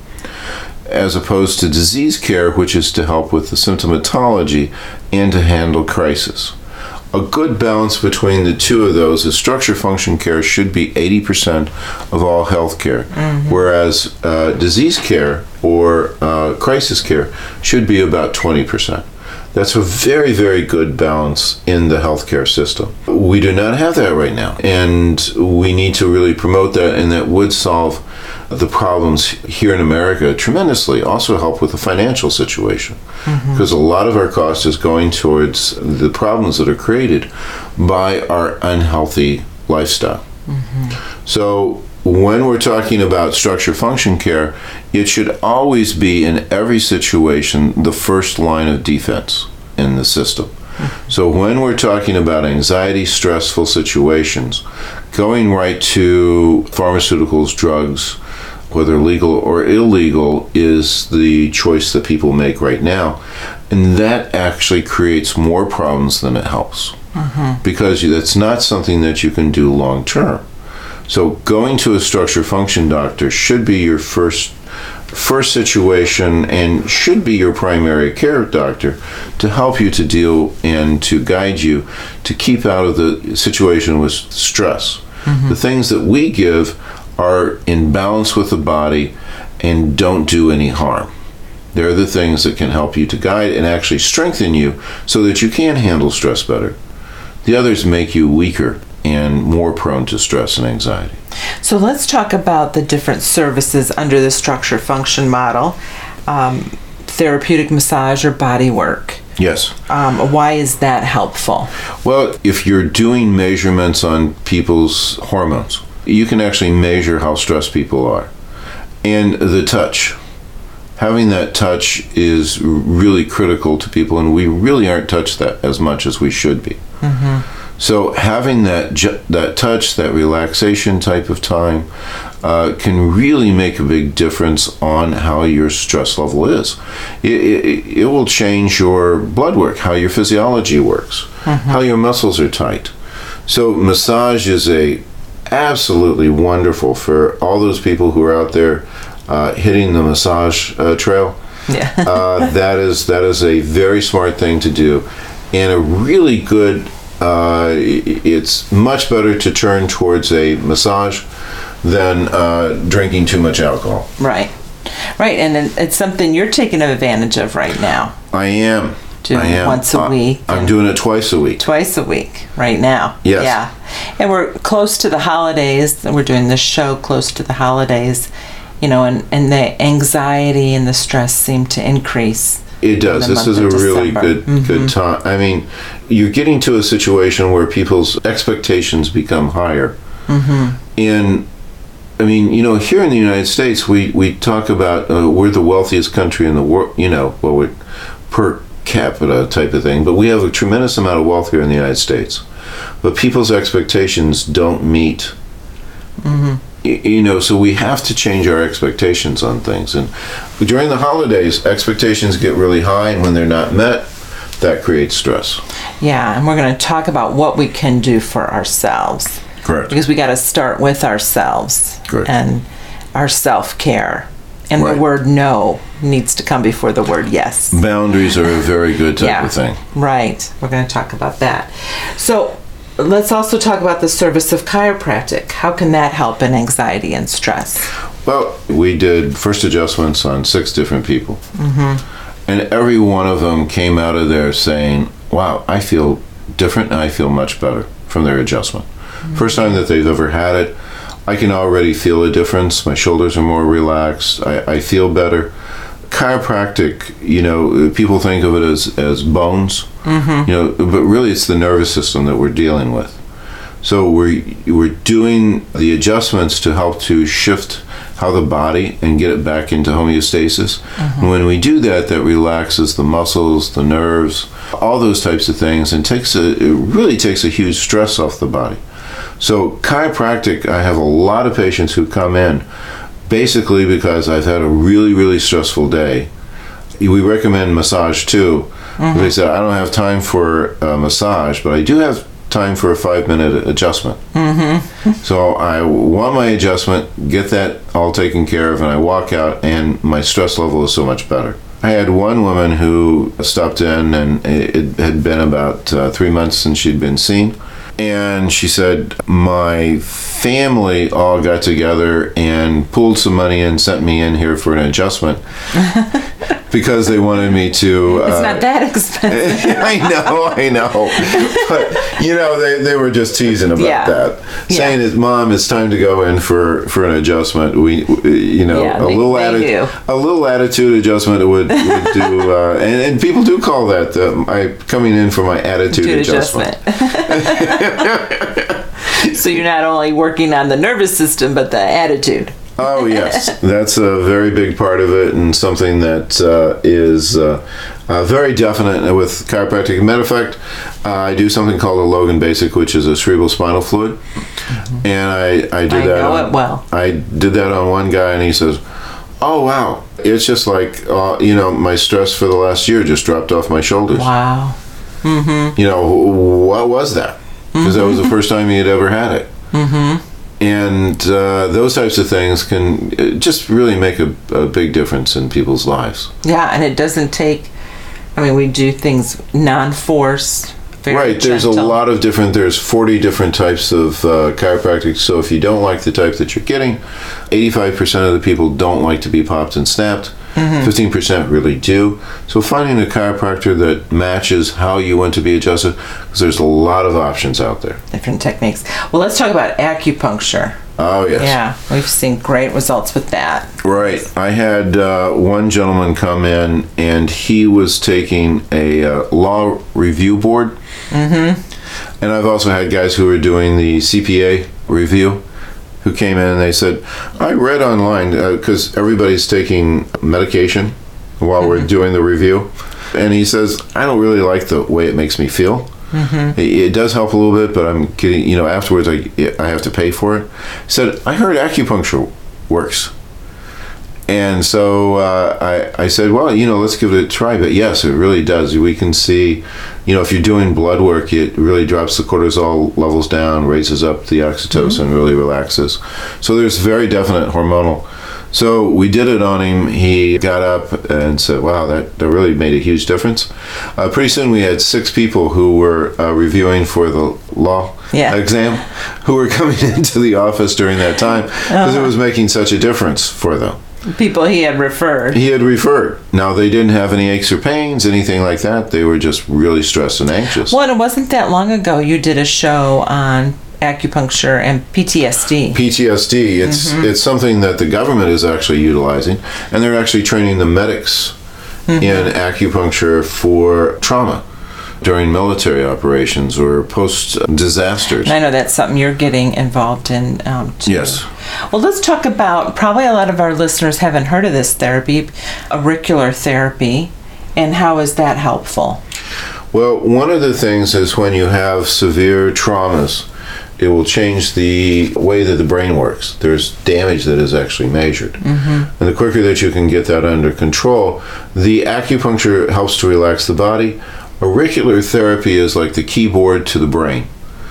as opposed to disease care, which is to help with the symptomatology and to handle crisis. A good balance between the two of those is structure function care should be eighty percent of all health care, mm-hmm. whereas uh, disease care or uh, crisis care should be about twenty percent. That's a very, very good balance in the healthcare system. We do not have that right now, and we need to really promote that, and that would solve the problems here in America tremendously. Also help with the financial situation, mm-hmm. because a lot of our cost is going towards the problems that are created by our unhealthy lifestyle. Mm-hmm. So when we're talking about structure function care, it should always be in every situation the first line of defense in the system. Mm-hmm. So when we're talking about anxiety, stressful situations, going right to pharmaceuticals, drugs, whether legal or illegal, is the choice that people make right now. And that actually creates more problems than it helps. Mm-hmm. Because that's not something that you can do long term. So going to a structure function doctor should be your first first situation, and should be your primary care doctor to help you to deal and to guide you to keep out of the situation with stress. Mm-hmm. The things that we give are in balance with the body and don't do any harm. They're the things that can help you to guide and actually strengthen you so that you can handle stress better. The others make you weaker and more prone to stress and anxiety. So let's talk about the different services under the structure function model. Um, therapeutic massage or body work. Yes. Um, why is that helpful? Well, if you're doing measurements on people's hormones, you can actually measure how stressed people are. And the touch. Having that touch is really critical to people, and we really aren't touched that as much as we should be. Mm-hmm. So having that ju- that touch, that relaxation type of time, uh, can really make a big difference on how your stress level is. It, it, it will change your blood work, how your physiology works, mm-hmm. how your muscles are tight. So massage is a absolutely wonderul for all those people who are out there uh, hitting the massage uh, trail. Yeah. uh, that is that is a very smart thing to do, and a really good. Uh, it's much better to turn towards a massage than uh, drinking too much alcohol. Right, right, and it's something you're taking advantage of right now. I am. Doing I am. once a uh, week. I'm doing it twice a week. Twice a week, right now. Yes. Yeah, and we're close to the holidays. We're doing this show close to the holidays, you know, and, and the anxiety and the stress seem to increase. It does. This is a really good mm-hmm. good time. I mean, you're getting to a situation where people's expectations become higher. Mm-hmm. And, I mean, you know, here in the United States, we, we talk about uh, we're the wealthiest country in the world, you know, well, we're per capita type of thing, but we have a tremendous amount of wealth here in the United States. But people's expectations don't meet. Mm-hmm. You know, so we have to change our expectations on things. And during the holidays, expectations get really high, and when they're not met, that creates stress. Yeah, and we're going to talk about what we can do for ourselves. Correct. Because we got to start with ourselves. Correct. And our self-care. And right. the word no needs to come before the word yes. Boundaries are a very good type yeah, of thing. Right. We're going to talk about that. So let's also talk about the service of chiropractic. How can that help in anxiety and stress? Well, we did first adjustments on six different people. Mm-hmm. And every one of them came out of there saying, wow, I feel different and I feel much better from their adjustment. Mm-hmm. First time that they've ever had it, I can already feel a difference. My shoulders are more relaxed. I, I feel better. Chiropractic, you know, people think of it as, as bones, mm-hmm. you know, but really it's the nervous system that we're dealing with. So we're, we're doing the adjustments to help to shift how the body and get it back into homeostasis. Mm-hmm. And when we do that, that relaxes the muscles, the nerves, all those types of things, and takes a, it really takes a huge stress off the body. So chiropractic, I have a lot of patients who come in basically because I've had a really, really stressful day. We recommend massage too. Mm-hmm. They said, I don't have time for a massage, but I do have time for a five-minute adjustment. Mm-hmm. So I want my adjustment, get that all taken care of, and I walk out, and my stress level is so much better. I had one woman who stopped in, and it had been about uh, three months since she'd been seen. And she said, my family all got together and pooled some money and sent me in here for an adjustment because they wanted me to... It's uh, not that expensive. I know, I know. But, you know, they, they were just teasing about yeah. that. Yeah. Saying that, Mom, it's time to go in for, for an adjustment. We, you know, yeah, a, they, little they atti- a little attitude adjustment would, would do... Uh, and, and people do call that uh, my coming in for my attitude adjustment. adjustment. So you're not only working on the nervous system, but the attitude. Oh, yes. That's a very big part of it, and something that uh, is uh, uh, very definite with chiropractic. Matter of fact, uh, I do something called a Logan Basic, which is a cerebral spinal fluid. Mm-hmm. And I, I did I that know on, it well. I did that on one guy, and he says, oh, wow. It's just like, uh, you know, my stress for the last year just dropped off my shoulders. Wow. Mm-hmm. You know, what was that? Because mm-hmm. that was the first time he had ever had it. Mm-hmm. And uh, those types of things can just really make a, a big difference in people's lives. Yeah, and it doesn't take, I mean, we do things non-force, very Right, there's gentle. a lot of different, there's forty different types of uh, chiropractic, so if you don't like the type that you're getting, eighty-five percent of the people don't like to be popped and snapped. Mm-hmm. fifteen percent really do. So finding a chiropractor that matches how you want to be adjusted, because there's a lot of options out there. Different techniques. Well, let's talk about acupuncture. Oh, yes. Yeah, we've seen great results with that. Right. I had uh, one gentleman come in, and he was taking a uh, law review board. Mm-hmm. And I've also had guys who were doing the C P A review, who came in and they said, I read online, because uh, everybody's taking medication while mm-hmm. we're doing the review. And he says, I don't really like the way it makes me feel. Mm-hmm. It, it does help a little bit, but I'm getting, you know, afterwards I, I have to pay for it. He said, I heard acupuncture works. And so uh, I, I said, well, you know, let's give it a try. But yes, it really does. We can see, you know, if you're doing blood work, it really drops the cortisol levels down, raises up the oxytocin, mm-hmm. really relaxes. So there's very definite hormonal. So we did it on him. He got up and said, wow, that, that really made a huge difference. Uh, pretty soon we had six people who were uh, reviewing for the law yeah. exam who were coming into the office during that time because uh-huh. it was making such a difference for them. People he had referred. He had referred. Now, they didn't have any aches or pains, anything like that. They were just really stressed and anxious. Well, and it wasn't that long ago you did a show on acupuncture and P T S D. P T S D. It's mm-hmm. it's something that the government is actually utilizing, and they're actually training the medics mm-hmm. in acupuncture for trauma during military operations or post-disasters. And I know that's something you're getting involved in, um, too. Yes. Well, let's talk about, probably a lot of our listeners haven't heard of this therapy, auricular therapy, and how is that helpful? Well, one of the things is when you have severe traumas, it will change the way that the brain works. There's damage that is actually measured. Mm-hmm. And the quicker that you can get that under control, the acupuncture helps to relax the body. Auricular therapy is like the keyboard to the brain.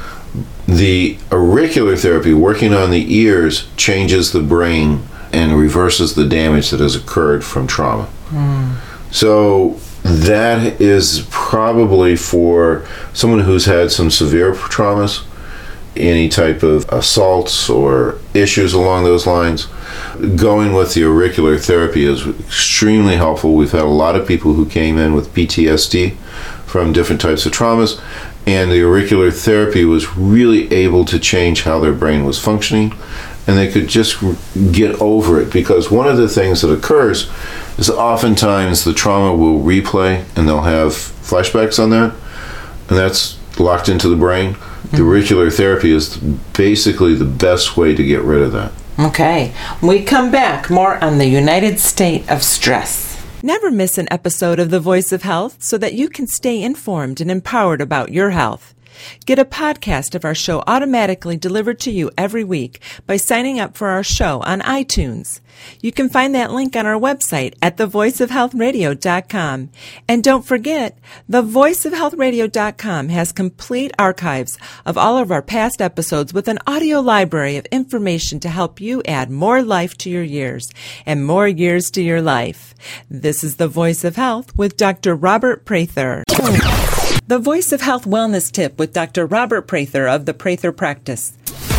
The auricular therapy, working on the ears, changes the brain and reverses the damage that has occurred from trauma. Mm. So that is probably for someone who's had some severe traumas, any type of assaults or issues along those lines. Going with the auricular therapy is extremely helpful. We've had a lot of people who came in with P T S D from different types of traumas, and the auricular therapy was really able to change how their brain was functioning, and they could just get over it. Because one of the things that occurs is oftentimes the trauma will replay, and they'll have flashbacks on that, and that's locked into the brain. The auricular therapy is basically the best way to get rid of that. Okay. When we come back, more on the United State of Stress. Never miss an episode of The Voice of Health so that you can stay informed and empowered about your health. Get a podcast of our show automatically delivered to you every week by signing up for our show on iTunes. You can find that link on our website at the voice of health radio dot com. And don't forget, the voice of health radio dot com has complete archives of all of our past episodes with an audio library of information to help you add more life to your years and more years to your life. This is The Voice of Health with Doctor Robert Prather. The Voice of Health Wellness Tip with Doctor Robert Prather of the Prather Practice.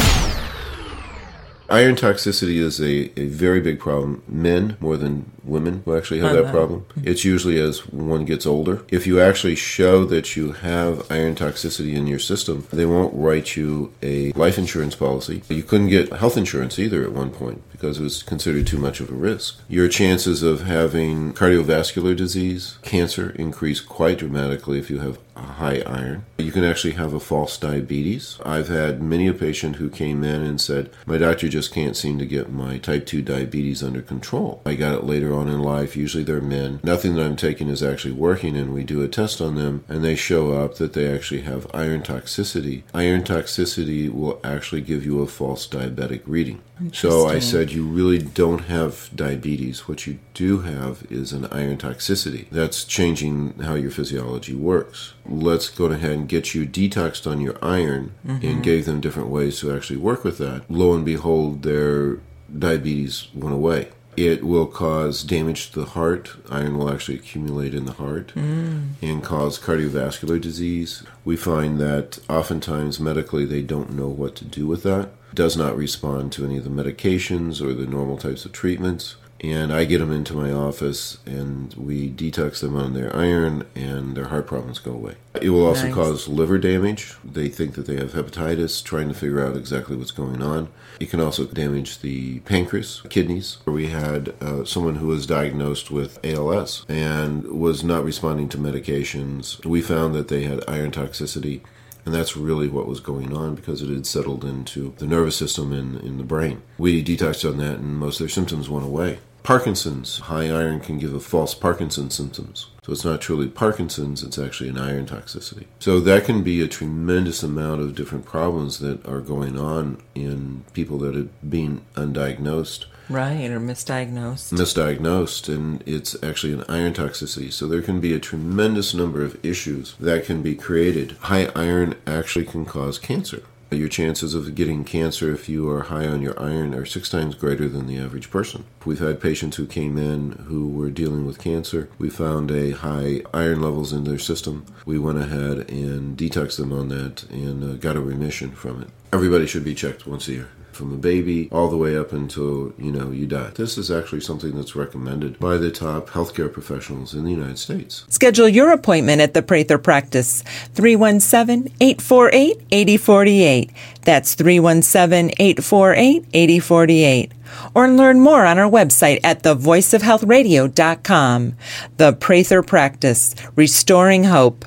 Iron toxicity is a, a very big problem. Men, more than women, who actually have that problem. It's usually as one gets older. If you actually show that you have iron toxicity in your system, they won't write you a life insurance policy. You couldn't get health insurance either at one point because it was considered too much of a risk. Your chances of having cardiovascular disease, cancer, increase quite dramatically if you have a high iron. You can actually have a false diabetes. I've had many a patient who came in and said, my doctor just can't seem to get my type two diabetes under control. I got it later on in life. Usually they're men. Nothing that I'm taking is actually working, and we do a test on them and they show up that they actually have iron toxicity. Iron toxicity will actually give you a false diabetic reading. So I said, you really don't have diabetes. What you do have is an iron toxicity. That's changing how your physiology works. Let's go ahead and get you detoxed on your iron, mm-hmm. and gave them different ways to actually work with that. Lo and behold, their diabetes went away. It will cause damage to the heart. Iron will actually accumulate in the heart mm. and cause cardiovascular disease. We find that oftentimes medically they don't know what to do with that. It does not respond to any of the medications or the normal types of treatments. And I get them into my office and we detox them on their iron and their heart problems go away. It will also nice. cause liver damage. They think that they have hepatitis, trying to figure out exactly what's going on. It can also damage the pancreas, kidneys. We had uh, someone who was diagnosed with A L S and was not responding to medications. We found that they had iron toxicity. And that's really what was going on because it had settled into the nervous system and in the brain. We detoxed on that and most of their symptoms went away. Parkinson's, high iron can give a false Parkinson's symptoms. So it's not truly Parkinson's, it's actually an iron toxicity. So that can be a tremendous amount of different problems that are going on in people that are being undiagnosed. Right, or misdiagnosed. Misdiagnosed, and it's actually an iron toxicity. So there can be a tremendous number of issues that can be created. High iron actually can cause cancer. Your chances of getting cancer if you are high on your iron are six times greater than the average person. We've had patients who came in who were dealing with cancer. We found a high iron levels in their system. We went ahead and detoxed them on that and uh, got a remission from it. Everybody should be checked once a year, from a baby all the way up until, you know, you die. This is actually something that's recommended by the top healthcare professionals in the United States. Schedule your appointment at the Prather Practice, three one seven, eight four eight, eight oh four eight. That's three one seven, eight four eight, eight oh four eight. Or learn more on our website at the voice of health radio dot com. The Prather Practice, restoring hope.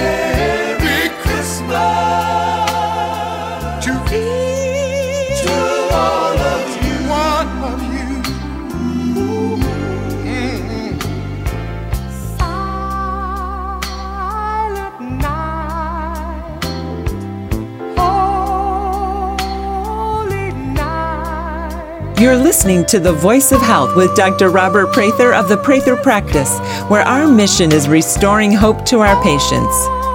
Merry Christmas to each one of you, one of you. Mm-hmm. Silent night, holy night. You're listening to The Voice of Health with Doctor Robert Prather of the Prather Practice, where our mission is restoring hope to our patients.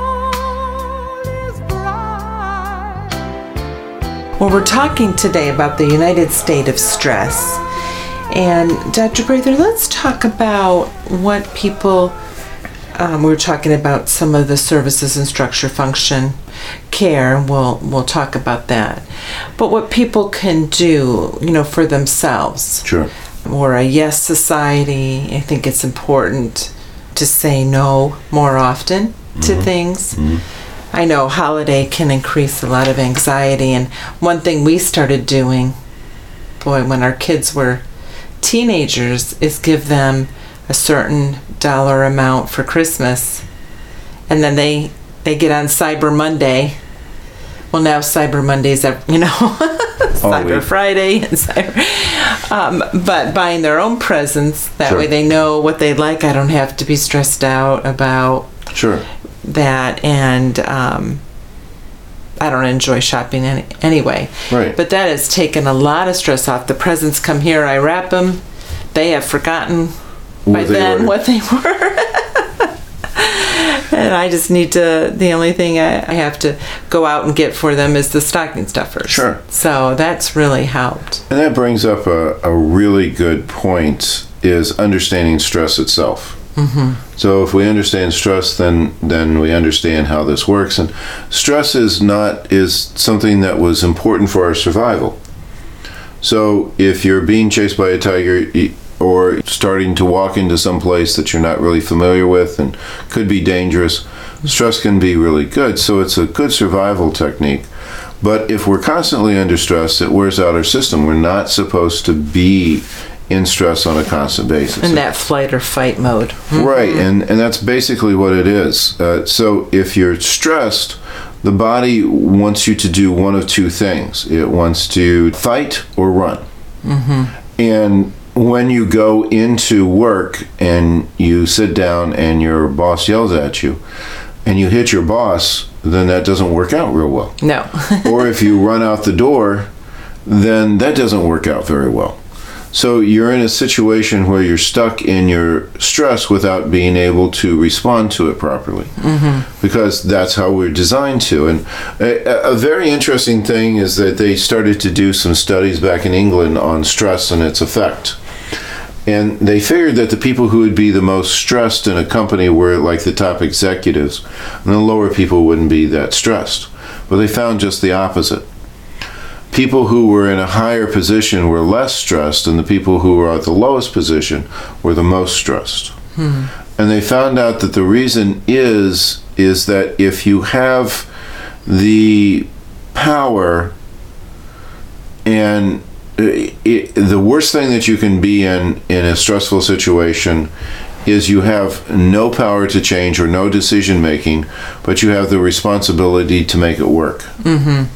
Well, we're talking today about the United State of Stress. And Doctor Prather, let's talk about what people um, we were talking about some of the services and structure function care. We'll we'll talk about that. But what people can do, you know, for themselves. Sure. We're a yes society. I think it's important to say no more often to mm-hmm. things. Mm-hmm. I know holiday can increase a lot of anxiety, and one thing we started doing, boy, when our kids were teenagers, is give them a certain dollar amount for Christmas, and then they they get on Cyber Monday. Well, now Cyber Mondays, are, you know, Cyber Friday, and Cyber, um, but buying their own presents, that sure. way they know what they like. I don't have to be stressed out about sure. that, and um, I don't enjoy shopping any, anyway. Right. But that has taken a lot of stress off. The presents come here, I wrap them. They have forgotten what by then were. what they were. And I just need to, the only thing I, I have to go out and get for them is the stocking stuffers. Sure. So that's really helped. And that brings up a, a really good point, is understanding stress itself. Mm-hmm. So if we understand stress, then then we understand how this works. And stress is not is something that was important for our survival. So if you're being chased by a tiger, or starting to walk into some place that you're not really familiar with and could be dangerous, stress can be really good. So it's a good survival technique. But if we're constantly under stress, it wears out our system. We're not supposed to be in stress on a constant basis. In that flight or fight mode. Mm-hmm. Right, and, and that's basically what it is. Uh, so if you're stressed, the body wants you to do one of two things. It wants to fight or run. Mm-hmm. And when you go into work and you sit down and your boss yells at you and you hit your boss, then that doesn't work out real well. No. Or if you run out the door, then that doesn't work out very well. So you're in a situation where you're stuck in your stress without being able to respond to it properly, mm-hmm. because that's how we're designed to. And a, a very interesting thing is that they started to do some studies back in England on stress and its effect. And they figured that the people who would be the most stressed in a company were like the top executives, and the lower people wouldn't be that stressed. But they found just the opposite. People who were in a higher position were less stressed, and the people who were at the lowest position were the most stressed. Hmm. And they found out that the reason is is that if you have the power, and it, it, the worst thing that you can be in in a stressful situation is you have no power to change or no decision making, but you have the responsibility to make it work. Mm-hmm.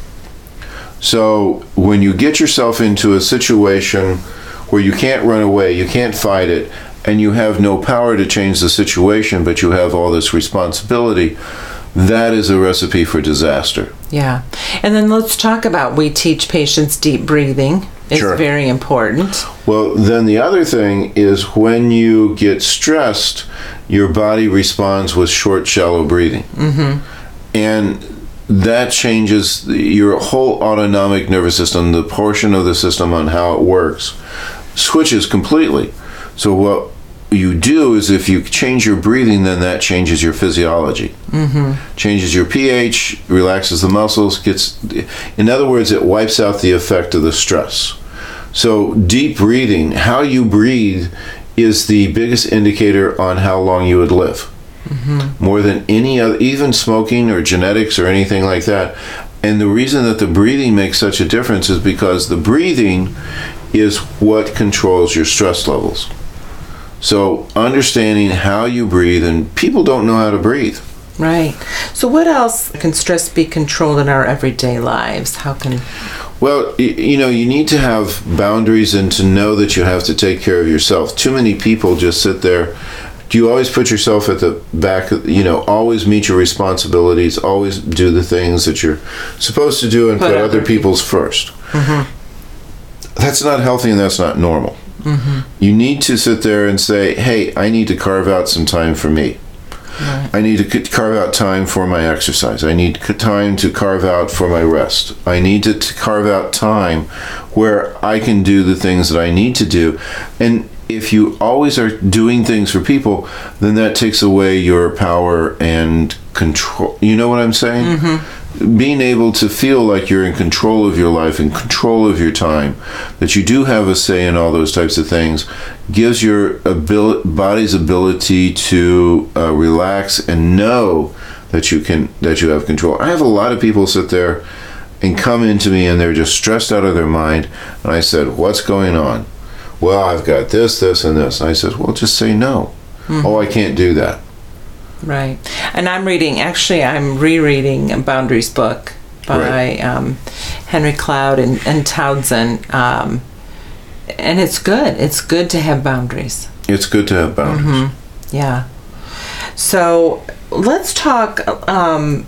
So when you get yourself into a situation where you can't run away, you can't fight it, and you have no power to change the situation, but you have all this responsibility, that is a recipe for disaster. Yeah. And then let's talk about, we teach patients deep breathing. It's Sure. very important. Well, then the other thing is when you get stressed, your body responds with short, shallow breathing. Mm-hmm. And that changes your whole autonomic nervous system, the portion of the system on how it works, switches completely. So what you do is if you change your breathing, then that changes your physiology. Mm-hmm. Changes your pH, relaxes the muscles, gets, in other words, it wipes out the effect of the stress. So deep breathing, how you breathe, is the biggest indicator on how long you would live. Mm-hmm. More than any other, even smoking or genetics or anything like that. And the reason that the breathing makes such a difference is because the breathing is what controls your stress levels. So understanding how you breathe, and people don't know how to breathe. Right. So what else can stress be controlled in our everyday lives? How can... Well, you know, you need to have boundaries and to know that you have to take care of yourself. Too many people just sit there. Do you always put yourself at the back, you know, always meet your responsibilities, always do the things that you're supposed to do and put, put other people's first? Mm-hmm. That's not healthy and that's not normal. Mm-hmm. You need to sit there and say, hey, I need to carve out some time for me. Right. I need to carve out time for my exercise. I need time to carve out for my rest. I need to carve out time where I can do the things that I need to do. And if you always are doing things for people, then that takes away your power and control. You know what I'm saying? Mm-hmm. Being able to feel like you're in control of your life and control of your time, that you do have a say in all those types of things, gives your abil- body's ability to uh, relax and know that you can that you have control. I have a lot of people sit there and come into me and they're just stressed out of their mind, and I said, what's going on? Well, I've got this, this, and this. And I said, well, just say no. Mm-hmm. Oh, I can't do that. Right. And I'm reading, actually, I'm rereading a Boundaries book by Right. um, Henry Cloud and, and Townsend. Um, and it's good. It's good to have boundaries. It's good to have boundaries. Mm-hmm. Yeah. So let's talk um,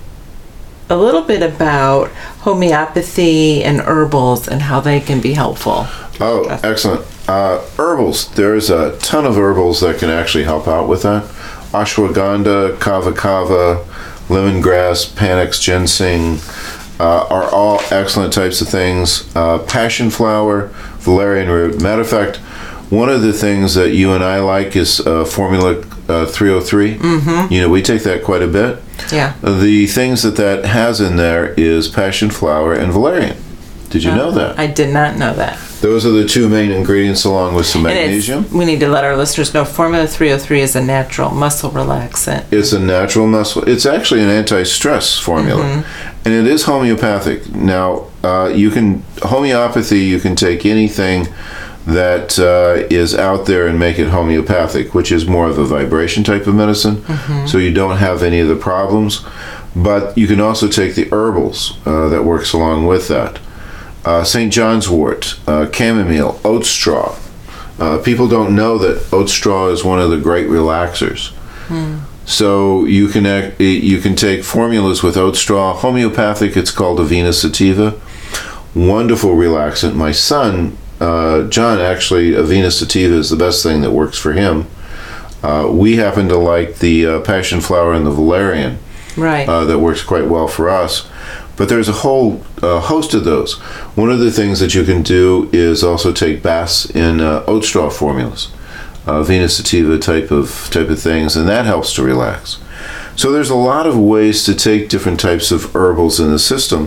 a little bit about homeopathy and herbals and how they can be helpful. Oh, excellent. Uh, herbals. There's a ton of herbals that can actually help out with that. Ashwagandha, kava kava, lemongrass, panax, ginseng uh, are all excellent types of things. Uh, passion flower, valerian root. Matter of fact, one of the things that you and I like is uh, Formula uh, three oh three. Mm-hmm. You know, we take that quite a bit. Yeah. The things that that has in there is passion flower and valerian. Did you Uh, know that? I did not know that. Those are the two main ingredients along with some And it's- magnesium. we need to let our listeners know Formula three oh three is a natural muscle relaxant. It's a natural muscle. It's actually an anti-stress formula, Mm-hmm. and it is homeopathic. Now, uh, you can homeopathy. You can take anything that uh, is out there and make it homeopathic, which is more of a vibration type of medicine. Mm-hmm. So you don't have any of the problems. But you can also take the herbals uh, that works along with that. Uh, Saint John's wort, uh, chamomile, oat straw. Uh, people don't know that oat straw is one of the great relaxers. Mm. So you can act, you can take formulas with oat straw. Homeopathic, it's called Avena sativa. Wonderful relaxant. My son, uh, John, actually, Avena sativa is the best thing that works for him. Uh, we happen to like the uh, passion flower and the valerian. Right. Uh, that works quite well for us. But there's a whole uh, host of those. One of the things that you can do is also take baths in uh, oat straw formulas, uh, Vena sativa type of type of things, and that helps to relax. So there's a lot of ways to take different types of herbals in the system,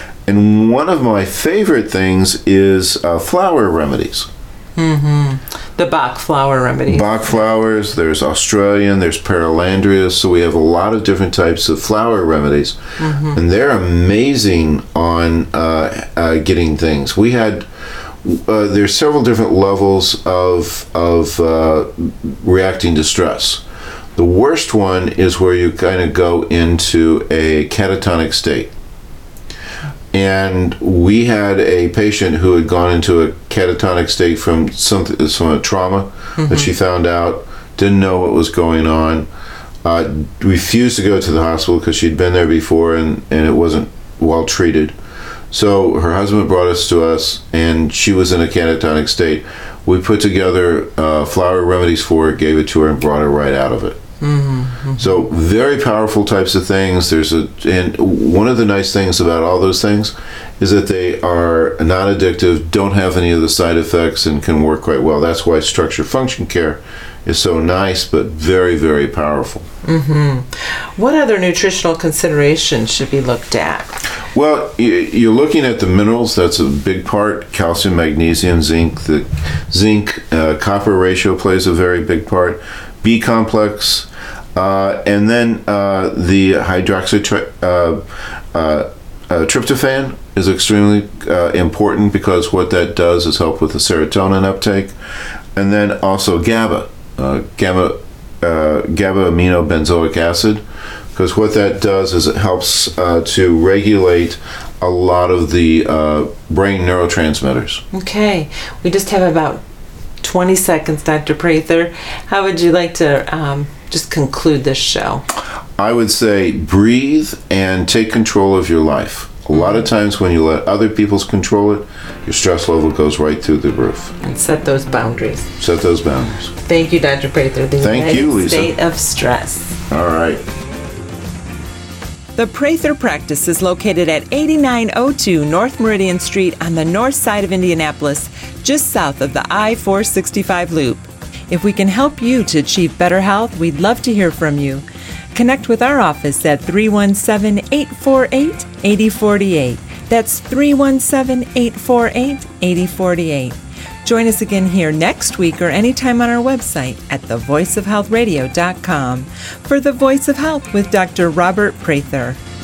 and one of my favorite things is uh, flower remedies. Mm-hmm. The Bach flower remedy. Bach flowers, there's Australian, there's Paralandria, so we have a lot of different types of flower remedies, mm-hmm. and they're amazing on uh, uh, getting things. We had, uh, there's several different levels of, of uh, reacting to stress. The worst one is where you kind of go into a catatonic state. And we had a patient who had gone into a catatonic state from something, from a trauma mm-hmm. that she found out, didn't know what was going on, uh, refused to go to the hospital because she'd been there before and, and it wasn't well treated. So her husband brought us to us, and she was in a catatonic state. We put together uh, flower remedies for her, gave it to her, and brought her right out of it. Mm-hmm, mm-hmm. So very powerful types of things. There's a, and one of the nice things about all those things is that they are non-addictive, don't have any of the side effects, and can work quite well. That's why structure function care is so nice, but very, very powerful. Mm-hmm. What other nutritional considerations should be looked at? Well, you're looking at the minerals. That's a big part. Calcium, magnesium, zinc. The zinc uh, copper ratio plays a very big part. B complex, uh, and then uh, the hydroxytryptophan uh, uh, uh, tryptophan is extremely uh, important, because what that does is help with the serotonin uptake, and then also GABA, uh, gamma, uh, GABA amino benzoic acid, because what that does is it helps uh, to regulate a lot of the uh, brain neurotransmitters. Okay, we just have about twenty seconds, Doctor Prather. How would you like to um, just conclude this show? I would say breathe and take control of your life. A lot of times when you let other people's control it, your stress level goes right through the roof. And set those boundaries. Set those boundaries. Thank you, Doctor Prather. The Thank United you, Lisa. State of Stress. All right. The Prather Practice is located at eighty-nine oh two North Meridian Street on the north side of Indianapolis, just south of the I four sixty-five loop. If we can help you to achieve better health, we'd love to hear from you. Connect with our office at three one seven, eight four eight, eight zero four eight. That's three one seven, eight four eight, eight zero four eight. Join us again here next week or anytime on our website at the voice of health radio dot com for The Voice of Health with Doctor Robert Prather.